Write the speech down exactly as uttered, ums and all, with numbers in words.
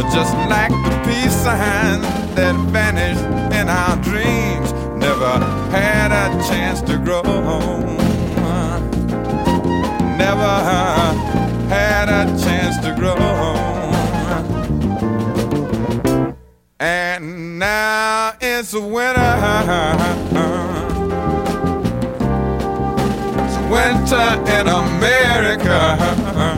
just like the peace sign that vanished in our dreams, never had a chance to grow. Never had a chance to grow. And now it's winter. It's winter in America.